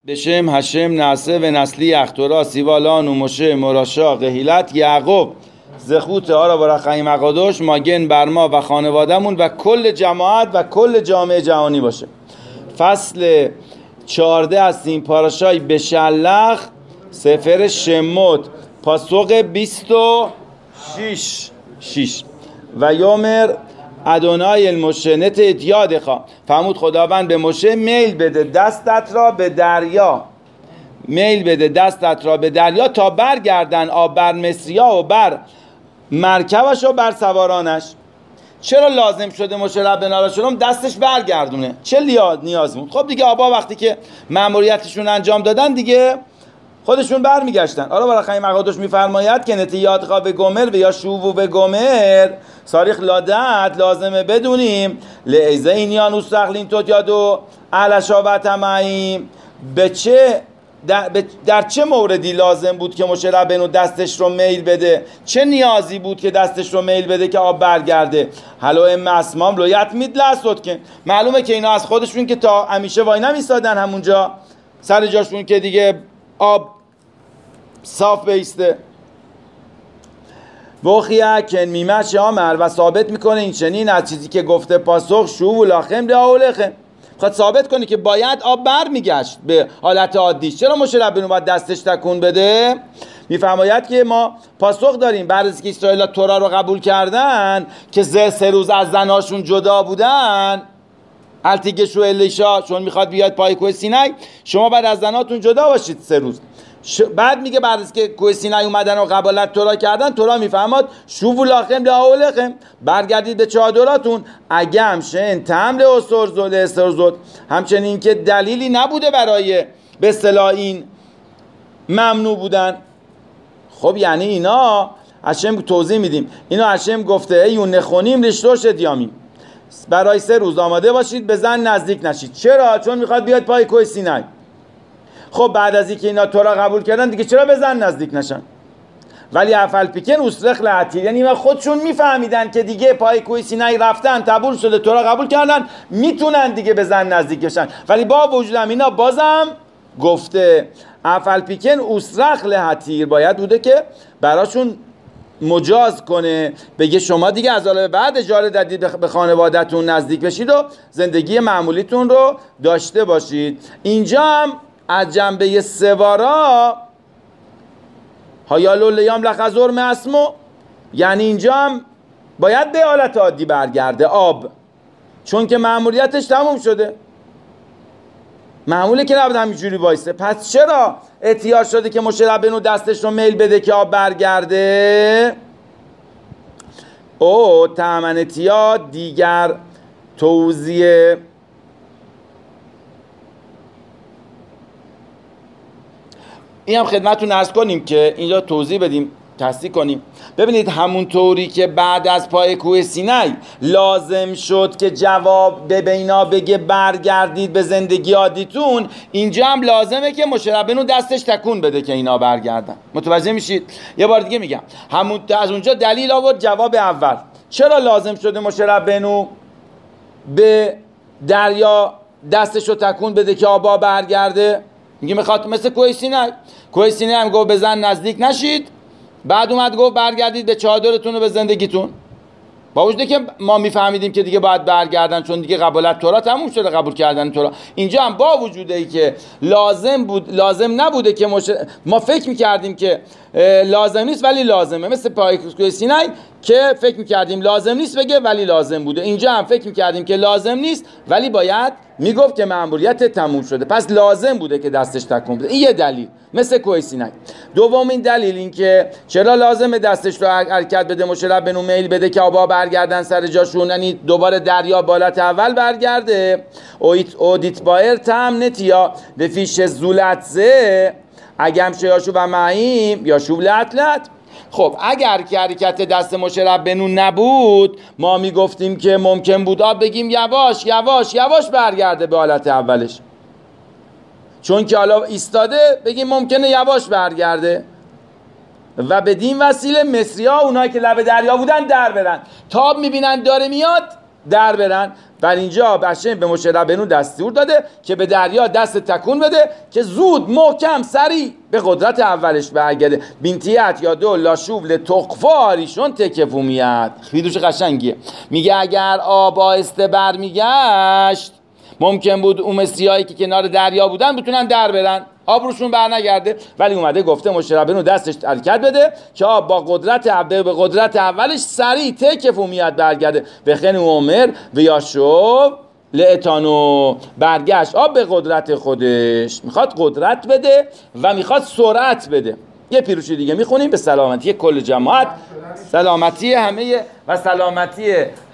בשם هشم نعسه و نسلی اختورا سیوالان و مشه مراشا قهیلت یعقوب زخوت آرا و رخیم اقادوش ماگن بر ما و خانوادمون و کل جماعت و کل جامعه جهانی باشه. فصل 14 هستیم، پاراشای بشلخ، سفر شموت، پاسوق 26 و یومر ادونای المشه نت اتیاد خواه فرمود خداوند به مشه میل بده دستت را به دریا، میل بده دستت را به دریا تا برگردن آب بر مصریا و بر مرکبش و بر سوارانش. چرا لازم شده مشه ربنا را شلوم دستش برگردونه؟ چه نیاز بود؟ خب دیگه آبا وقتی که مأموریتشون انجام دادن دیگه خودشون برمیگشتن. آره برای خیلی مقادش میفرماید که نتیات خواه به گمر و یا شوو به گمر ساریخ لادت لازمه بدونیم لعیزه اینیان اوستخلین توت یادو علشا و تمعیم در چه موردی لازم بود که مشه ربنا دستش رو میل بده؟ چه نیازی بود که دستش رو میل بده که آب برگرده؟ حالا ام اسمام لویت میدل است که معلومه که اینا از خودشون که تا همیشه وای نمیستادن همونجا سر جاشون که دیگه آب صاف بیسته. وخیه کن میمش آمر و ثابت میکنه این چنین از چیزی که گفته پاسخ شو و لاخم لعولخم خواهد ثابت کنه که باید آب بر میگشت به حالت عادیش. چرا مشه ربنا باید دستش تکون بده؟ میفرماید که ما پاسخ داریم بعد از که اسرائیل تورا رو قبول کردن که 3 روز از زناشون جدا بودن، التیگه شو الیشا چون میخواد بیاد پای کوه سینای شما بعد از زناتون جدا باشید 3 روز. بعد میگه بعد از که کوه سینای اومدن و قبالت تورا کردن تورا میفهماد شوفو لاخم لعولخم برگردید به چادراتون اگه همشن تمل استرزد همچنین که دلیلی نبوده برای به اصطلاح این ممنوع بودن. خب یعنی اینا هشم توضیح میدیم اینا هشم گفته ایون نخونیم رشتوش دیامیم برای 3 روز آماده باشید به زن نزدیک نشید. چرا؟ چون میخواد بیاد پای کوه سینای. خب بعد از اینکه اینا تورا قبول کردن دیگه چرا به زن نزدیک نشن؟ ولی افل پیکن اوسترخ لعتیر یعنی خودشون میفهمیدن که دیگه پای کوه سینای رفتن قبول شده تورا قبول کردن میتونن دیگه به زن نزدیک بشن، ولی با وجودم اینا بازم گفته افل پیکن اوسترخ لعتیر باید بوده که براشون مجاز کنه بگه شما دیگه از حالا بعد اجازه دادید به خانواده‌تون نزدیک بشید و زندگی معمولیتون رو داشته باشید. اینجا هم از جنبه سوارا هایالو لیام لخزور مسمو یعنی اینجا هم باید به حالت عادی برگرده آب چون که مأموریتش تموم شده. معموله که نباید همینجوری وایسه. پس چرا احتیاج شده که مشه ربنا دستش رو میل بده که آب برگرده؟ او تامنتیا دیگر توضیح این هم خدمتتون عرض کنیم که اینجا توضیح بدیم تصدیق کنیم. ببینید همونطوری که بعد از پای کوه سینای لازم شد که جواب به اینا بگه برگردید به زندگی عادیتون، اینجا هم لازمه که مشه ربنا دستش تکون بده که اینا برگردن. متوجه میشید؟ یه بار دیگه میگم از اونجا دلیل آورد جواب اول. چرا لازم شده مشه ربنا به دریا دستش رو تکون بده که آبا برگرده؟ میگه میخواد مثل کوه سینای هم گفت به زن نزدیک نشید، بعد اومد گفت برگردید به چادرتون و به زندگیتون. با وجودی که ما میفهمیدیم که دیگه باید برگردن چون دیگه قبولت تورا تموم شده قبول کردن تورا. اینجا هم با وجودی که لازم نبوده که ما فکر میکردیم که لازم نیست ولی لازمه، مثل پای کوه سینای که فکر میکردیم لازم نیست بگه ولی لازم بوده. اینجا هم فکر میکردیم که لازم نیست ولی باید میگفت که مأموریت تموم شده، پس لازم بوده که دستش تکون بده. این یه دلیل مثل کوه سینای. دومین دلیل این که چرا لازمه دستش رو حرکت بده مشه ربنا میل بده که آبا برگردن سر جاشون، یعنی دوباره دریا بالات اول برگرده. اودیت بایر تام نتیا به فیش زولتزه اگم شیاشو و معیم یا شوب لطلت. خب اگر که حرکت دست مشه ربنا نبود ما میگفتیم که ممکن بود بگیم یواش یواش یواش برگرده به حالت اولش، چون که حالا ایستاده بگیم ممکنه یواش برگرده و بدین وسیله مصری ها اونایی که لب دریا بودن در برن، تاب میبینن داره میاد در برن. بر اینجا هشم به موشه ربنو دستور داده که به دریا دست تکون بده که زود محکم سریع به قدرت اولش برگرده. بینتیت یا دو لاشوب لتقفاریشون تکفومیت. خیدوش قشنگیه. میگه اگر آب آهسته برمیگشت ممکن بود اون مصریایی که کنار دریا بودن بتونن در برن، آب روشون بر نگرده، ولی اومده گفته موشه ربنو دستش حرکت بده که آب با به قدرت اولش سریع تکفومیت برگرده. بخن عمر و یاشوب لعتانو، برگشت آب به قدرت خودش، میخواد قدرت بده و میخواد سرعت بده. یه پیروشی دیگه میخونیم به سلامتی کل جماعت، سلامتی همه و سلامتی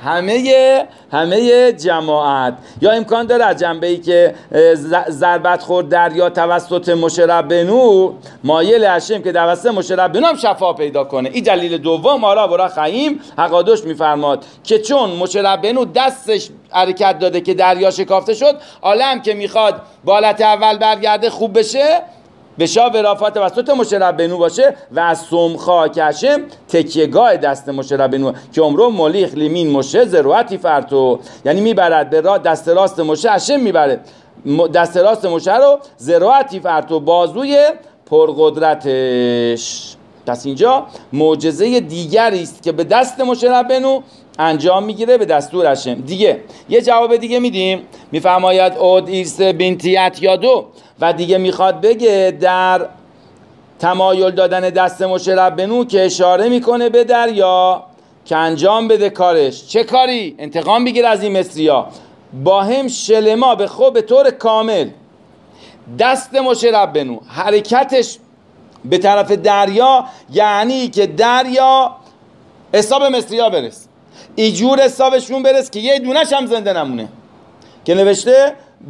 همه جماعت. یا امکان داره از جنبه‌ای که ضربت خورد دریا توسط موشه ربنو مایل هشم که توسط موشه ربنو هم شفا پیدا کنه. این دلیل دوم. آرا برا خیم حقادوش میفرماد که چون موشه ربنو دستش حرکت داده که دریا شکافته شد، عالم که میخواد با حالت اول برگرده خوب بشه، بشا ورافات توسط موشه ربنو باشه و از سمخا کشم تکیهگاه دست موشه ربنو که عمرو ملیخ لیمین موشه ذروتی فرتو، یعنی میبرد به دست راست موشه، هشم میبره دست راست موشه رو ذروتی فرتو، بازوی پرقدرتش. پس اینجا معجزه دیگری است که به دست موشه ربنو انجام میگیره به دستور هشم. دیگه یه جواب دیگه میدیم، میفرماید اود ایرس بنتیت یا دو، و دیگه میخواد بگه در تمایل دادن دست موشه ربنو که اشاره میکنه به دریا که انجام بده کارش. چه کاری؟ انتقام بگیر از این مصریا. با هم شلما به خود به طور کامل دست موشه ربنو حرکتش به طرف دریا، یعنی که دریا حساب مصریا برس، ایجور حسابشون برس که یه دونش هم زنده نمونه، که نوشته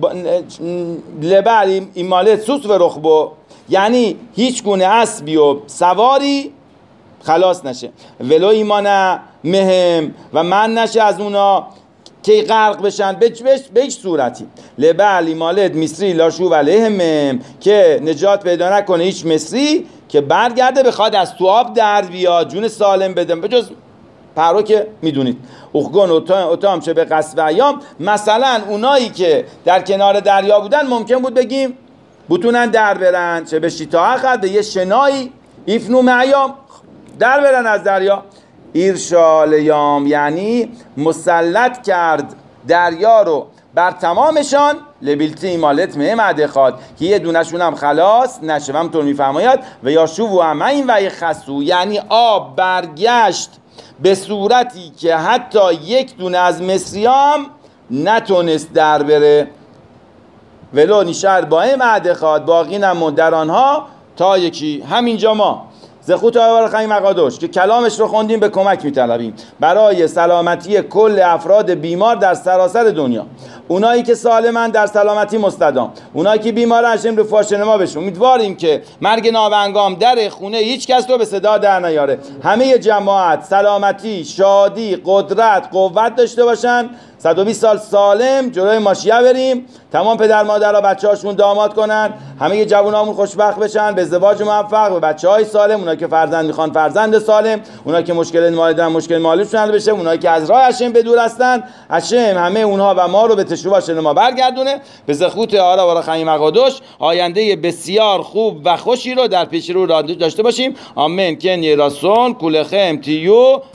لبر ایمالت سوس و رخبو، یعنی هیچ گونه اسبی و سواری خلاص نشه، ولو ایمانه مهم و من نشه از اونا که غرق بشن به هیچ صورتی. لبر ایمالت مصری لاشو و لهم، که نجات پیدا نکنه هیچ مصری که برگرده بخواد از تو آب در بیاد جون سالم بدم، به جز پرو که میدونید اخگون اتام چه به قصف ایام. مثلا اونایی که در کنار دریا بودن ممکن بود بگیم بتونن در برن، چه به شیطا اخد به یه شنایی ایفنو معیام در برن از دریا. ایرشال یام یعنی مسلط کرد دریا رو بر تمامشان، لبیلتی ایمالت مهم عدخاد که یه دونشون هم خلاص نشه. و همطور میفرماید و یا شو و همین و خسو، یعنی آب برگشت به صورتی که حتی یک دونه از مصریام نتونست در بره. ولو نیشر با این عدخاد باقی نمون در آنها تا یکی. همینجا ما زخوت آیوار خیلی مقادوش که کلامش رو خوندیم به کمک میطلبیم برای سلامتی کل افراد بیمار در سراسر دنیا. اونایی که سالمن در سلامتی مستدام، اونایی که بیمارن هشم رو فاشنما بشون. امیدواریم که مرگ ناونگام در خونه هیچ کس رو به صدا در نیاره. همه جماعت سلامتی، شادی، قدرت، قوت داشته باشن، 120 سال سالم جلوی ماشیه بریم، تمام پدر مادرها بچه‌هاشون داماد کنن، همه جوونامون خوشبخت بشن، به ازدواج موفق، به بچه‌های سالم، اونایی که فرزند میخوان فرزند سالم، اونایی که مشکل مالی دارن مشکل مالیشون حل بشه، اونایی که از راه هشم به دور هستن هشم همه اونها و ما رو به تشویق شن ما برگردونه. به زخوت آرا و خیم مقادوش آینده بسیار خوب و خوشی رو در پیش رو داشته باشیم. آمین. که نیراسون کولخم تیو